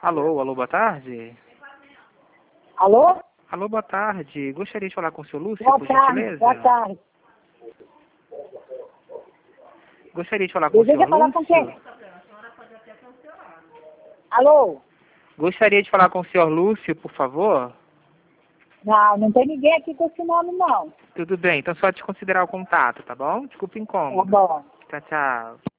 Alô, alô, boa tarde. Alô? Alô, boa tarde. Gostaria de falar com o senhor Lúcio, Boa por tarde, gentileza? boa tarde. Gostaria de falar com o Deseja senhor falar com Lúcio? quem? Alô? Gostaria de falar com o senhor Lúcio, por favor? Não, não tem ninguém aqui com esse nome, não. Tudo bem, então só desconsiderar o contato, tá bom? Desculpa o Tá incômodo. bom. Tchau, tchau.